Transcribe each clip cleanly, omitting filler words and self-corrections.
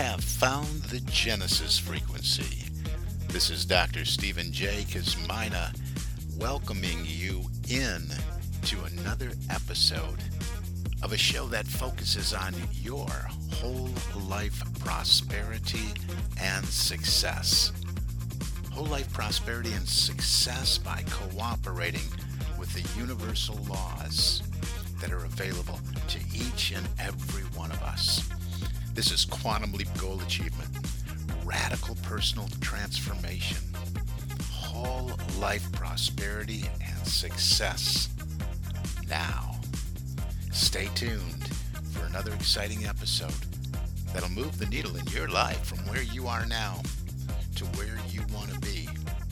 have found the Genesis frequency. This is Dr. Stephen J. Kazmina welcoming you in to another episode of a show that focuses on your whole life prosperity and success. Whole life prosperity and success by cooperating with the universal laws that are available to each and every one of us. This is Quantum Leap Goal Achievement, radical personal transformation, whole life prosperity and success. Now, stay tuned for another exciting episode that'll move the needle in your life from where you are now to where you want to be.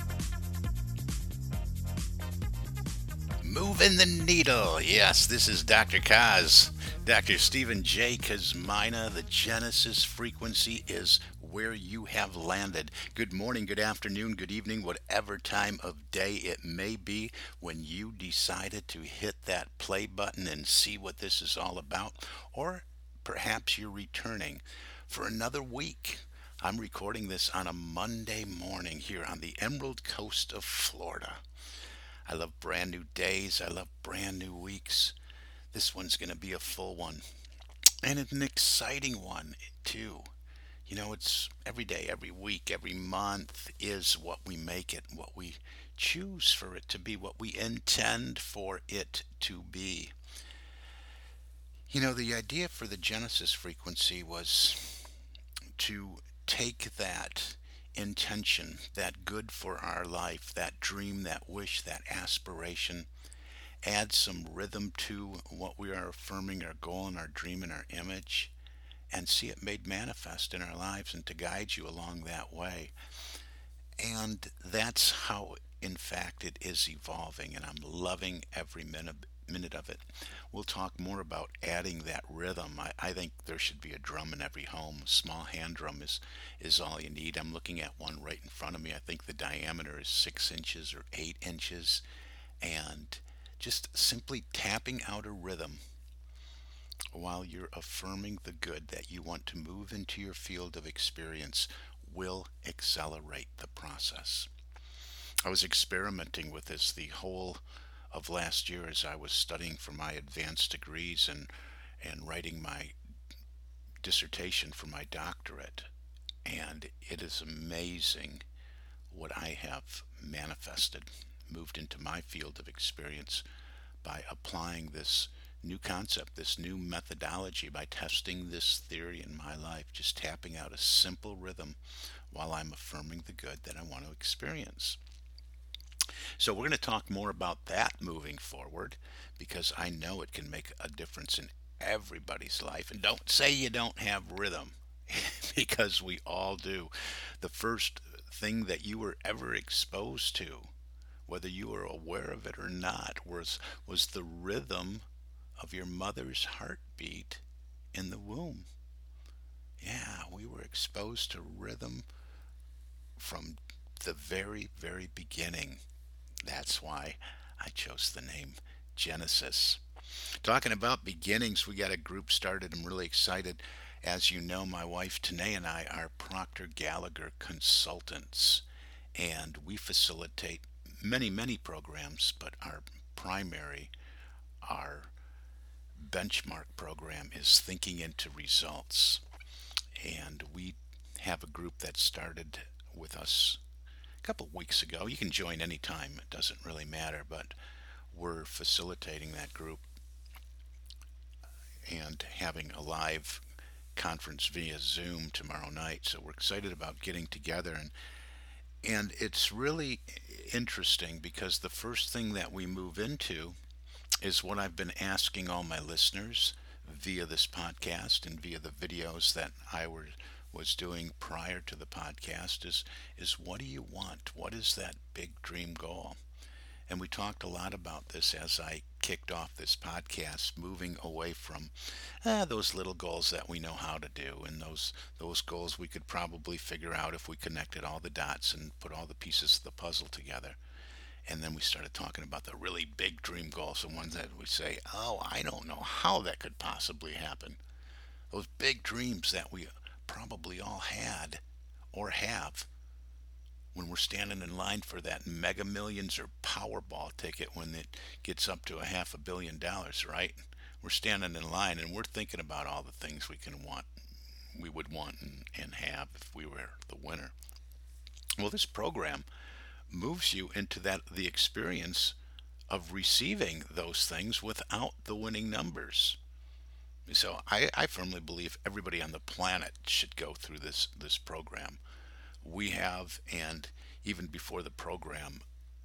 Moving the needle. Yes, this is Dr. Kaz. Dr. Stephen J. Kazmina. The Genesis frequency is where you have landed. Good morning, good afternoon, good evening, whatever time of day it may be when you decided to hit that play button and see what this is all about. Or perhaps you're returning for another week. I'm recording this on a Monday morning here on the Emerald Coast of Florida. I love brand new days. I love brand new weeks. This one's going to be a full one. And an exciting one, too. You know, it's every day, every week, every month is what we make it, what we choose for it to be, what we intend for it to be. You know, the idea for the Genesis frequency was to take that intention, that good for our life, that dream, that wish, that aspiration, add some rhythm to what we are affirming, our goal and our dream and our image, and see it made manifest in our lives and to guide you along that way. And that's how, in fact, it is evolving, and I'm loving every minute of it. We'll talk more about adding that rhythm. I think there should be a drum in every home. A small hand drum is all you need. I'm looking at one right in front of me. I think the diameter is 6 inches or 8 inches. And just simply tapping out a rhythm while you're affirming the good that you want to move into your field of experience will accelerate the process. I was experimenting with this the whole of last year as I was studying for my advanced degrees and writing my dissertation for my doctorate. And it is amazing what I have manifested, moved into my field of experience by applying this new concept, this new methodology, by testing this theory in my life, just tapping out a simple rhythm while I'm affirming the good that I want to experience. So we're going to talk more about that moving forward because I know it can make a difference in everybody's life. And don't say you don't have rhythm because we all do. The first thing that you were ever exposed to, whether you were aware of it or not, was the rhythm of your mother's heartbeat in the womb. Yeah, we were exposed to rhythm from the very, very beginning. That's why I chose the name Genesis. Talking about beginnings, we got a group started. I'm really excited. As you know, my wife Tanae and I are Proctor Gallagher consultants, and we facilitate many programs, but our benchmark program is Thinking into Results. And we have a group that started with us a couple of weeks ago. You can join anytime, it doesn't really matter, but we're facilitating that group and having a live conference via Zoom tomorrow night. So we're excited about getting together, and it's really interesting because the first thing that we move into is what I've been asking all my listeners via this podcast and via the videos that I was doing prior to the podcast is what do you want? What is that big dream goal? And we talked a lot about this as I kicked off this podcast, moving away from those little goals that we know how to do, and those goals we could probably figure out if we connected all the dots and put all the pieces of the puzzle together. And then we started talking about the really big dream goals, the ones that we say, oh, I don't know how that could possibly happen. Those big dreams that we probably all had or have when we're standing in line for that Mega Millions or Powerball ticket when it gets up to a $500 million, right? We're standing in line and we're thinking about all the things we would want and have if we were the winner. Well, this program moves you into the experience of receiving those things without the winning numbers. So I firmly believe everybody on the planet should go through this program. We have, and even before the program,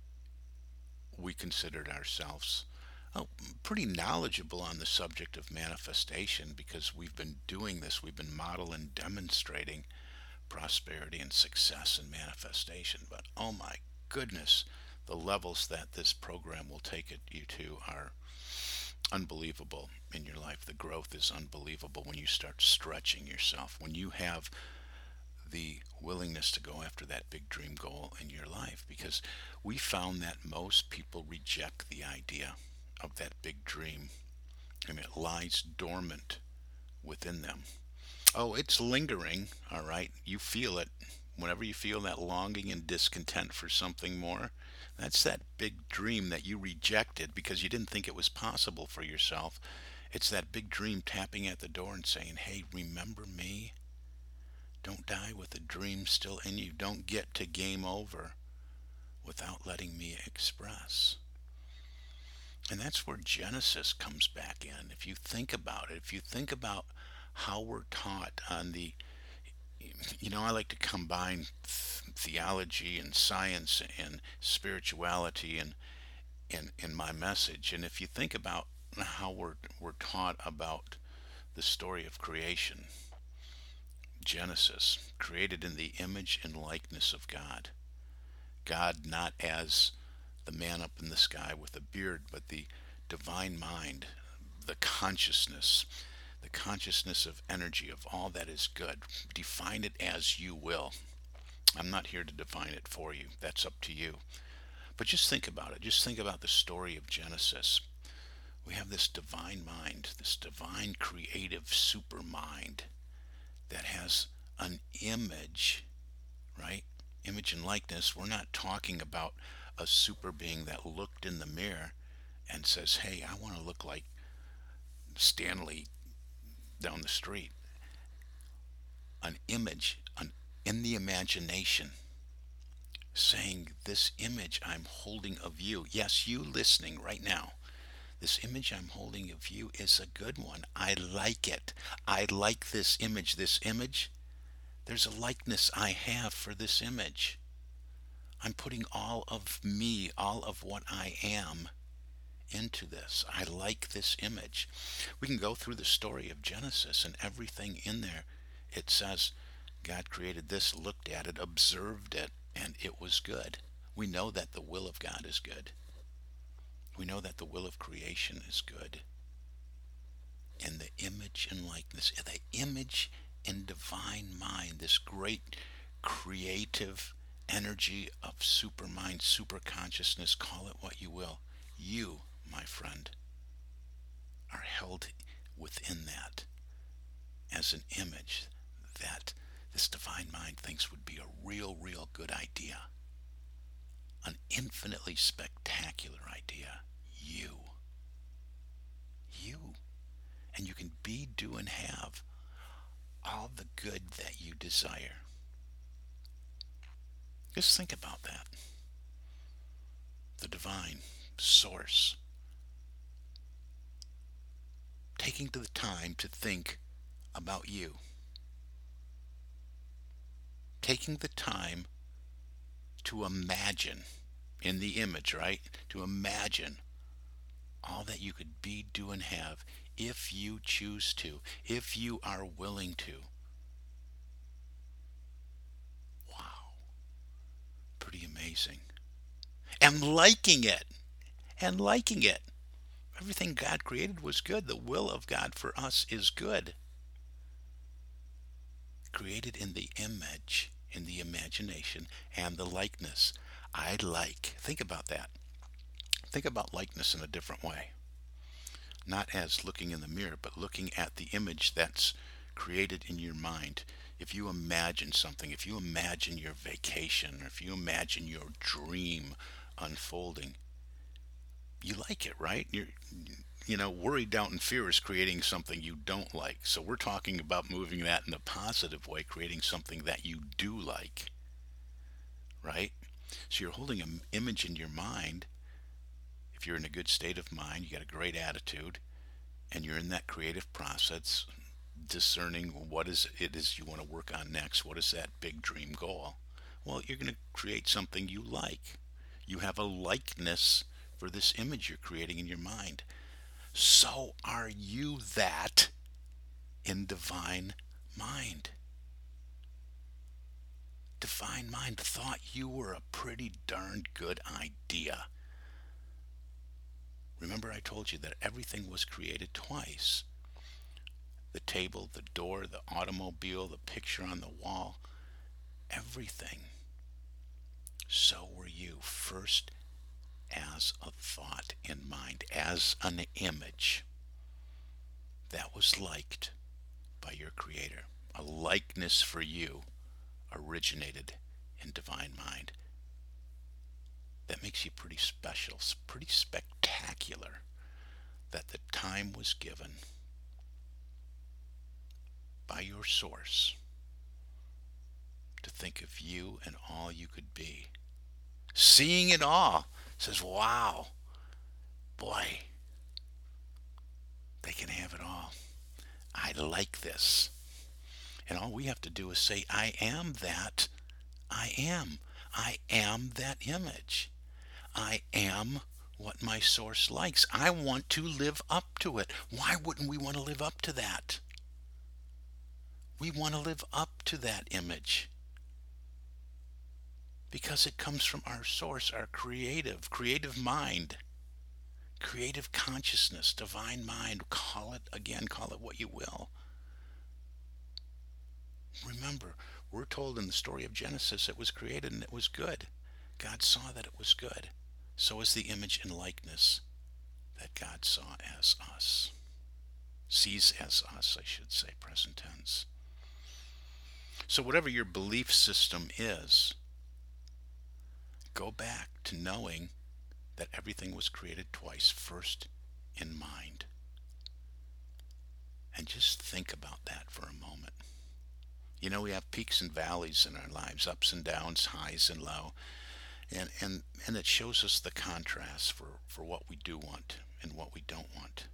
we considered ourselves pretty knowledgeable on the subject of manifestation because we've been doing this. We've been modeling, demonstrating prosperity and success and manifestation. But oh my goodness, the levels that this program will take you to are unbelievable in your life. The growth is unbelievable when you start stretching yourself, when you have the willingness to go after that big dream goal in your life, because we found that most people reject the idea of that big dream and it lies dormant within them. Oh, it's lingering, all right. You feel it. Whenever you feel that longing and discontent for something more, that's that big dream that you rejected because you didn't think it was possible for yourself. It's that big dream tapping at the door and saying, hey, remember me? Don't die with the dream still in you. Don't get to game over without letting me express. And that's where Genesis comes back in. If you think about it, if you think about how we're taught on I like to combine theology and science and spirituality in my message. And if you think about how we're taught about the story of creation, Genesis, created in the image and likeness of God. God not as the man up in the sky with a beard, but the divine mind, the consciousness of energy of all that is good. Define it as you will. I'm not here to define it for you. That's up to you. But just think about it. Just think about the story of Genesis. We have this divine mind, this divine creative super mind that has an image, right? Image and likeness. We're not talking about a super being that looked in the mirror and says, hey, I want to look like Stanley down the street. An image in the imagination saying, this image I'm holding of you, yes, you listening right now, this image I'm holding of you is a good one. I like it. I like this image. This image, there's a likeness I have for this image. I'm putting all of me, all of what I am into this. I like this image. We can go through the story of Genesis and everything in there. It says God created this, looked at it, observed it, and it was good. We know that the will of God is good. We know that the will of creation is good. And the image and likeness, the image and divine mind, this great creative energy of supermind, super consciousness, call it what you will. You, my friend, are held within that as an image that this divine mind thinks would be a real good idea. An infinitely spectacular idea. You. You. And you can be, do, and have all the good that you desire. Just think about that. The divine source taking the time to think about you. Taking the time to imagine in the image, right? To imagine all that you could be, do, and have if you choose to, if you are willing to. Wow. Pretty amazing. And liking it. And liking it. Everything God created was good. The will of God for us is good. Created in the image, in the imagination, and the likeness. I like. Think about that. Think about likeness in a different way. Not as looking in the mirror, but looking at the image that's created in your mind. If you imagine something, if you imagine your vacation, or if you imagine your dream unfolding, you like it, right? Worry, doubt, and fear is creating something you don't like. So we're talking about moving that in a positive way, creating something that you do like, right? So you're holding an image in your mind. If you're in a good state of mind, you got a great attitude, and you're in that creative process, discerning what is it is you want to work on next. What is that big dream goal? Well, you're going to create something you like. You have a likeness for this image you're creating in your mind. So are you that in divine mind? Divine mind thought you were a pretty darn good idea. Remember, I told you that everything was created twice: the table, the door, the automobile, the picture on the wall, everything. So were you, first as a thought in mind, as an image that was liked by your Creator. A likeness for you originated in divine mind. That makes you pretty special, pretty spectacular, that the time was given by your source to think of you and all you could be. Seeing it all, says, wow, boy, they can have it all. I like this. And all we have to do is say, I am that. I am. I am that image. I am what my source likes. I want to live up to it. Why wouldn't we want to live up to that? We want to live up to that image because it comes from our source, our creative mind, creative consciousness, divine mind. Call it what you will. Remember, we're told in the story of Genesis it was created and it was good. God saw that it was good. So is the image and likeness that God saw as us. Sees as us, I should say, present tense. So whatever your belief system is, go back to knowing that everything was created twice, first in mind. And just think about that for a moment. We have peaks and valleys in our lives, ups and downs, highs and low. And it shows us the contrast for what we do want and what we don't want.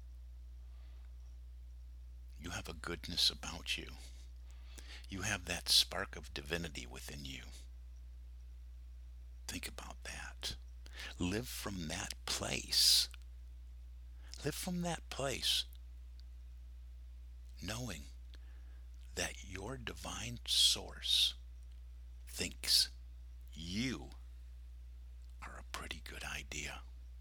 You have a goodness about you. You have that spark of divinity within you. Think about that. Live from that place. Live from that place, knowing that your divine source thinks you are a pretty good idea.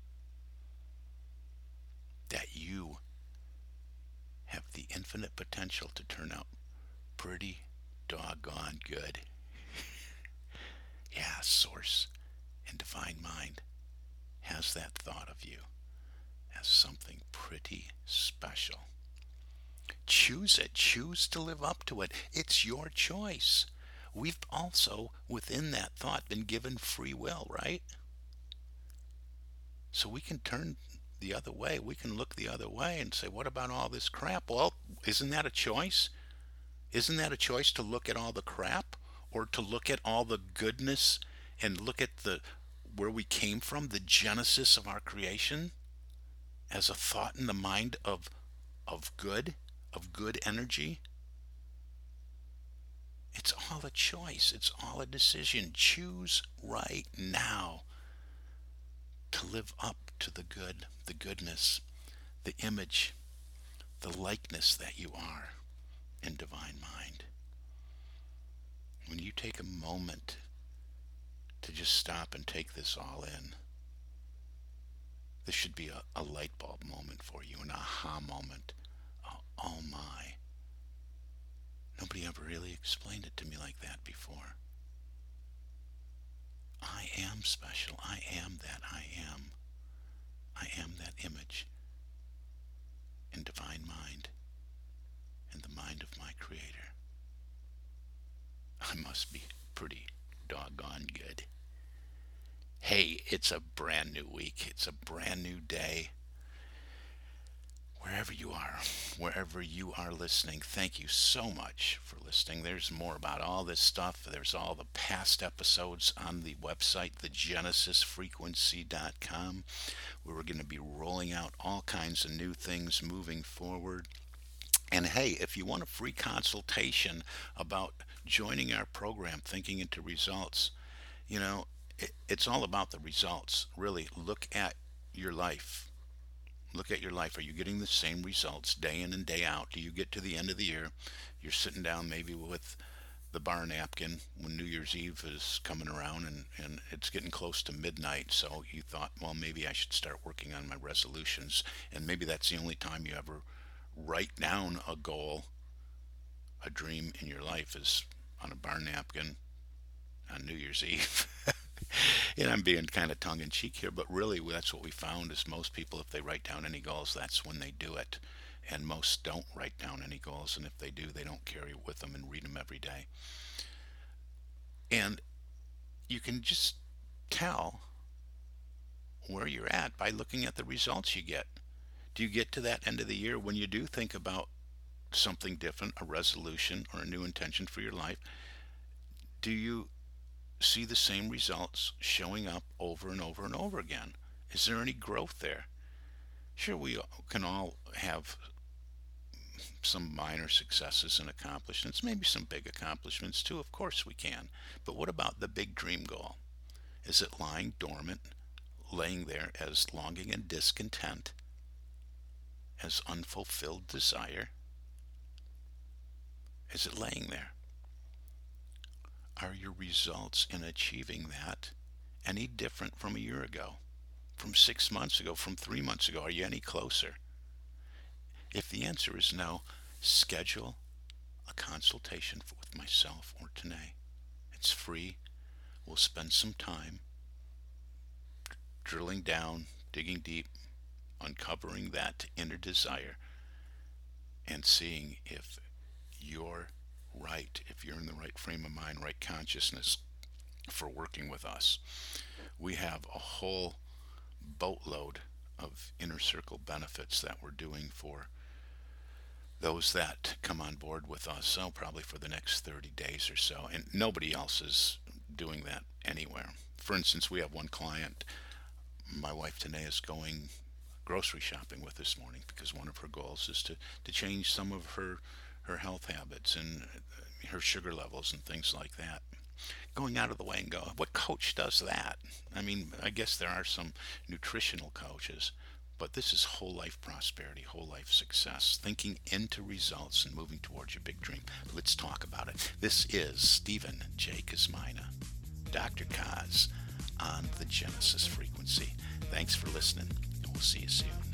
That you have the infinite potential to turn out pretty doggone good. Yeah, source and divine mind has that thought of you as something pretty special. Choose it. Choose to live up to it. It's your choice. We've also, within that thought, been given free will, right? So we can turn the other way. We can look the other way and say, what about all this crap? Well, isn't that a choice? Isn't that a choice to look at all the crap, or to look at all the goodness and look at where we came from, the genesis of our creation, as a thought in the mind of good energy? It's all a choice. It's all a decision. Choose right now to live up to the good, the goodness, the image, the likeness that you are in divine mind. When you take a moment to just stop and take this all in, this should be a light bulb moment for you, an aha moment. Oh my. Nobody ever really explained it to me like that before. I am special. I am that I am. I am that image in divine mind, in the mind of feeling good. Hey, it's a brand new week. It's a brand new day. Wherever you are listening, thank you so much for listening. There's more about all this stuff. There's all the past episodes on the website, thegenesisfrequency.com, where we're going to be rolling out all kinds of new things moving forward. And hey, if you want a free consultation about joining our program, Thinking into Results, you know, it's all about the results. Really, look at your life. Look at your life. Are you getting the same results day in and day out? Do you get to the end of the year? You're sitting down maybe with the bar napkin when New Year's Eve is coming around and it's getting close to midnight. So you thought, well, maybe I should start working on my resolutions. And maybe that's the only time you ever write down a goal, a dream in your life is on a bar napkin on New Year's Eve. And I'm being kind of tongue in cheek here, but really that's what we found is most people, if they write down any goals, that's when they do it. And most don't write down any goals, and if they do, they don't carry it with them and read them every day. And you can just tell where you're at by looking at the results you get. Do you get to that end of the year when you do think about something different, a resolution or a new intention for your life? Do you see the same results showing up over and over and over again? Is there any growth there? Sure, we can all have some minor successes and accomplishments, maybe some big accomplishments too. Of course we can. But what about the big dream goal? Is it lying dormant, laying there as longing and discontent, as unfulfilled desire? Is it laying there? Are your results in achieving that any different from a year ago, from 6 months ago, from 3 months ago? Are you any closer? If the answer is no, schedule a consultation with myself or Tanae. It's free. We'll spend some time drilling down, digging deep, uncovering that inner desire, and seeing if you're right, if you're in the right frame of mind, right consciousness for working with us. We have a whole boatload of inner circle benefits that we're doing for those that come on board with us, so probably for the next 30 days or so, and nobody else is doing that anywhere. For instance, we have one client, my wife Tanae, is going grocery shopping with this morning because one of her goals is to change some of her health habits and her sugar levels and things like that. Going out of the way and go, what coach does that? I mean, I guess there are some nutritional coaches, but this is whole life prosperity, whole life success, thinking into results and moving towards your big dream. Let's talk about it. This is Stephen J. Kosmina, Dr. Kaz, on the Genesis Frequency. Thanks for listening, and we'll see you soon.